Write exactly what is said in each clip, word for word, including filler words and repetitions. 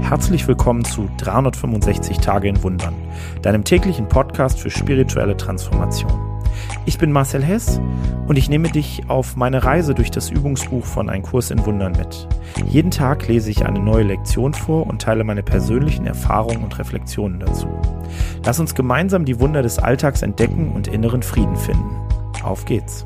Herzlich willkommen zu dreihundertfünfundsechzig Tage in Wundern, deinem täglichen Podcast für spirituelle Transformation. Ich bin Marcel Hess und ich nehme dich auf meine Reise durch das Übungsbuch von Ein Kurs in Wundern mit. Jeden Tag lese ich eine neue Lektion vor und teile meine persönlichen Erfahrungen und Reflexionen dazu. Lass uns gemeinsam die Wunder des Alltags entdecken und inneren Frieden finden. Auf geht's!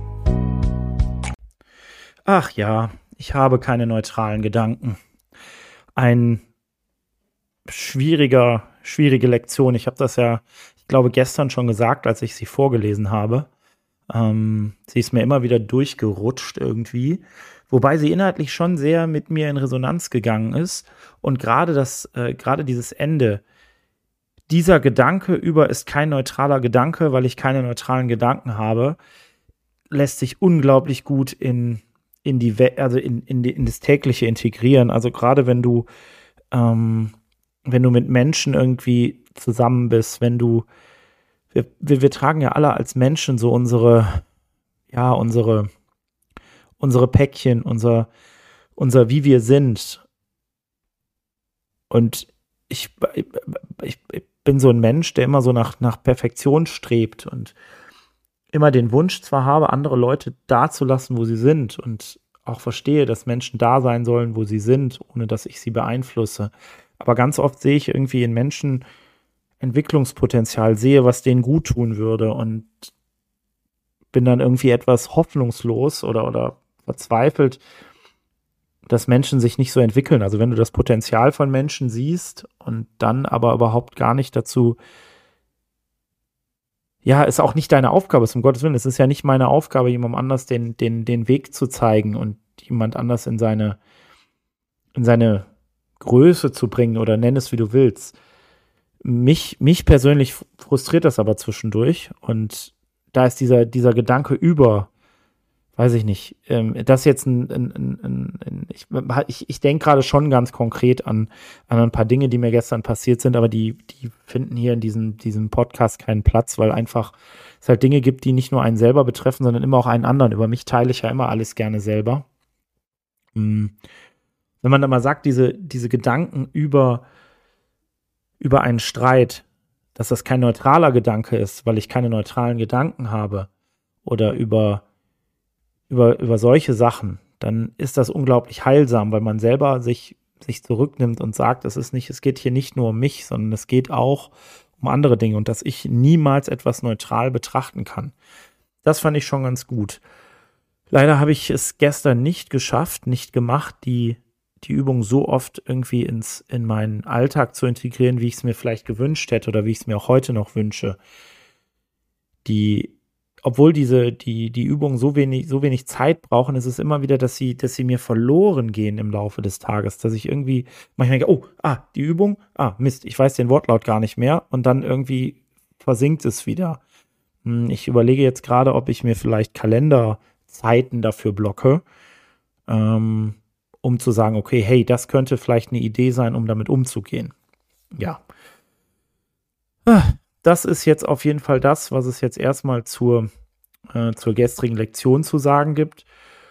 Ach ja, ich habe keine neutralen Gedanken. Ein schwieriger, schwierige Lektion. Ich habe das ja, ich glaube, gestern schon gesagt, als ich sie vorgelesen habe. Ähm, sie ist mir immer wieder durchgerutscht irgendwie, wobei sie inhaltlich schon sehr mit mir in Resonanz gegangen ist. Und gerade das, äh, gerade dieses Ende, dieser Gedanke über ist kein neutraler Gedanke, weil ich keine neutralen Gedanken habe, lässt sich unglaublich gut in in die, also in, in, die, in das tägliche integrieren. Also gerade wenn du, ähm, wenn du mit Menschen irgendwie zusammen bist, wenn du, wir, wir, wir tragen ja alle als Menschen so unsere, ja, unsere, unsere Päckchen, unser, unser wie wir sind. Und ich, ich, ich bin so ein Mensch, der immer so nach, nach Perfektion strebt und immer den Wunsch zwar habe, andere Leute dazulassen, wo sie sind und auch verstehe, dass Menschen da sein sollen, wo sie sind, ohne dass ich sie beeinflusse. Aber ganz oft sehe ich irgendwie in Menschen Entwicklungspotenzial, sehe, was denen gut tun würde und bin dann irgendwie etwas hoffnungslos oder, oder verzweifelt, dass Menschen sich nicht so entwickeln. Also wenn du das Potenzial von Menschen siehst und dann aber überhaupt gar nicht dazu, ja, ist auch nicht deine Aufgabe, ist um Gottes Willen, es ist ja nicht meine Aufgabe, jemandem anders den, den, den Weg zu zeigen und jemand anders in seine, in seine Größe zu bringen oder nenn es, wie du willst. Mich, mich persönlich frustriert das aber zwischendurch und da ist dieser, dieser Gedanke über, weiß ich nicht, ähm, das jetzt ein, ein, ein, ein, ein ich, ich, ich denke gerade schon ganz konkret an, an ein paar Dinge, die mir gestern passiert sind, aber die, die finden hier in diesem, diesem Podcast keinen Platz, weil einfach es halt Dinge gibt, die nicht nur einen selber betreffen, sondern immer auch einen anderen. Über mich teile ich ja immer alles gerne selber. Hm. Wenn man da mal sagt, diese, diese Gedanken über, über einen Streit, dass das kein neutraler Gedanke ist, weil ich keine neutralen Gedanken habe oder über Über, über solche Sachen, dann ist das unglaublich heilsam, weil man selber sich, sich zurücknimmt und sagt, es ist nicht, es geht hier nicht nur um mich, sondern es geht auch um andere Dinge und dass ich niemals etwas neutral betrachten kann. Das fand ich schon ganz gut. Leider habe ich es gestern nicht geschafft, nicht gemacht, die, die Übung so oft irgendwie ins, in meinen Alltag zu integrieren, wie ich es mir vielleicht gewünscht hätte oder wie ich es mir auch heute noch wünsche. Die Obwohl diese, die, die Übungen so wenig, so wenig Zeit brauchen, ist es immer wieder, dass sie, dass sie mir verloren gehen im Laufe des Tages, dass ich irgendwie manchmal denke, oh, ah, die Übung, ah, Mist, ich weiß den Wortlaut gar nicht mehr und dann irgendwie versinkt es wieder. Ich überlege jetzt gerade, ob ich mir vielleicht Kalenderzeiten dafür blocke, ähm, um zu sagen, okay, hey, das könnte vielleicht eine Idee sein, um damit umzugehen. Ja. Das ist jetzt auf jeden Fall das, was es jetzt erstmal zur, äh, zur gestrigen Lektion zu sagen gibt.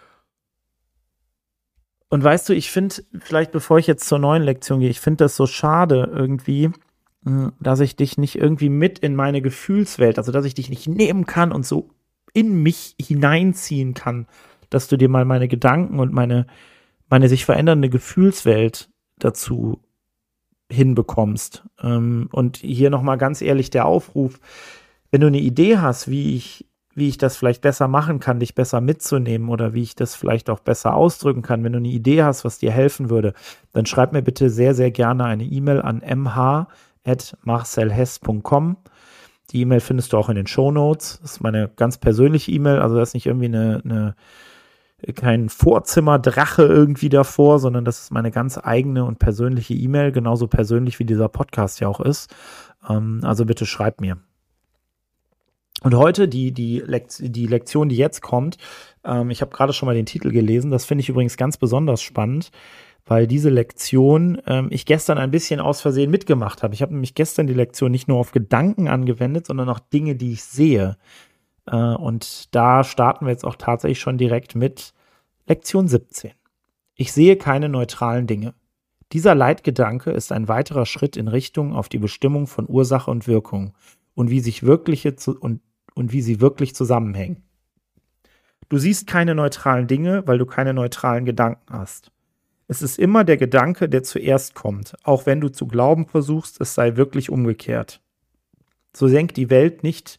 Und weißt du, ich finde, vielleicht bevor ich jetzt zur neuen Lektion gehe, ich finde das so schade irgendwie, mh, dass ich dich nicht irgendwie mit in meine Gefühlswelt, also dass ich dich nicht nehmen kann und so in mich hineinziehen kann, dass du dir mal meine Gedanken und meine, meine sich verändernde Gefühlswelt dazu hinbekommst. Und hier nochmal ganz ehrlich der Aufruf, wenn du eine Idee hast, wie ich, wie ich das vielleicht besser machen kann, dich besser mitzunehmen oder wie ich das vielleicht auch besser ausdrücken kann, wenn du eine Idee hast, was dir helfen würde, dann schreib mir bitte sehr, sehr gerne eine E-Mail an m h at marcelhess punkt com. Die E-Mail findest du auch in den Shownotes. Das ist meine ganz persönliche E-Mail, also das ist nicht irgendwie eine, eine kein Vorzimmerdrache irgendwie davor, sondern das ist meine ganz eigene und persönliche E-Mail, genauso persönlich wie dieser Podcast ja auch ist. Ähm, also bitte schreib mir. Und heute die, die, Lekt- die Lektion, die jetzt kommt, ähm, ich habe gerade schon mal den Titel gelesen, das finde ich übrigens ganz besonders spannend, weil diese Lektion ähm, ich gestern ein bisschen aus Versehen mitgemacht habe. Ich habe nämlich gestern die Lektion nicht nur auf Gedanken angewendet, sondern auch Dinge, die ich sehe. Und da starten wir jetzt auch tatsächlich schon direkt mit Lektion siebzehn. Ich sehe keine neutralen Dinge. Dieser Leitgedanke ist ein weiterer Schritt in Richtung auf die Bestimmung von Ursache und Wirkung und wie sich wirkliche zu, und, und wie sie wirklich zusammenhängen. Du siehst keine neutralen Dinge, weil du keine neutralen Gedanken hast. Es ist immer der Gedanke, der zuerst kommt, auch wenn du zu glauben versuchst, es sei wirklich umgekehrt. So denkt die Welt nicht,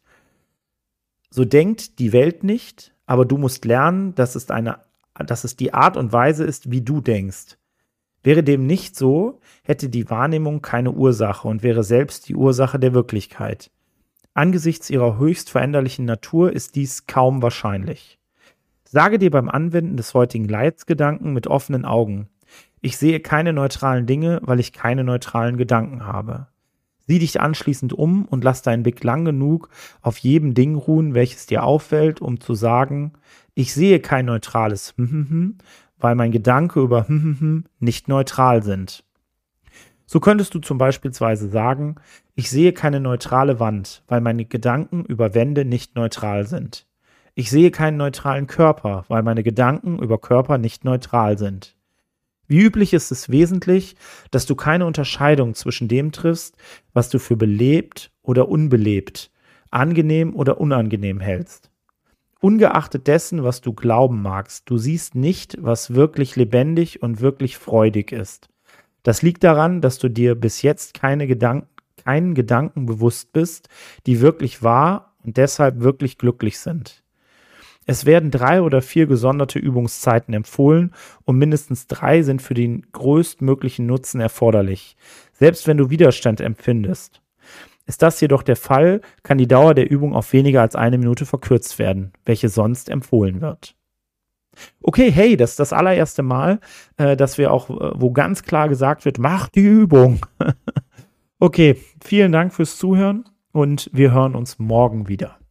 so denkt die Welt nicht, aber du musst lernen, dass es eine, dass es die Art und Weise ist, wie du denkst. Wäre dem nicht so, hätte die Wahrnehmung keine Ursache und wäre selbst die Ursache der Wirklichkeit. Angesichts ihrer höchst veränderlichen Natur ist dies kaum wahrscheinlich. Sage dir beim Anwenden des heutigen Leitgedanken mit offenen Augen: Ich sehe keine neutralen Dinge, weil ich keine neutralen Gedanken habe. Sieh dich anschließend um und lass deinen Blick lang genug auf jedem Ding ruhen, welches dir auffällt, um zu sagen: Ich sehe kein neutrales weil mein Gedanke über nicht neutral sind. So könntest du zum Beispiel sagen: Ich sehe keine neutrale Wand, weil meine Gedanken über Wände nicht neutral sind. Ich sehe keinen neutralen Körper, weil meine Gedanken über Körper nicht neutral sind. Wie üblich ist es wesentlich, dass du keine Unterscheidung zwischen dem triffst, was du für belebt oder unbelebt, angenehm oder unangenehm hältst. Ungeachtet dessen, was du glauben magst, du siehst nicht, was wirklich lebendig und wirklich freudig ist. Das liegt daran, dass du dir bis jetzt keine Gedanken, keinen Gedanken bewusst bist, die wirklich wahr und deshalb wirklich glücklich sind. Es werden drei oder vier gesonderte Übungszeiten empfohlen und mindestens drei sind für den größtmöglichen Nutzen erforderlich, selbst wenn du Widerstand empfindest. Ist das jedoch der Fall, kann die Dauer der Übung auf weniger als eine Minute verkürzt werden, welche sonst empfohlen wird. Okay, hey, das ist das allererste Mal, äh, dass wir auch, äh, wo ganz klar gesagt wird, mach die Übung. Okay, vielen Dank fürs Zuhören und wir hören uns morgen wieder.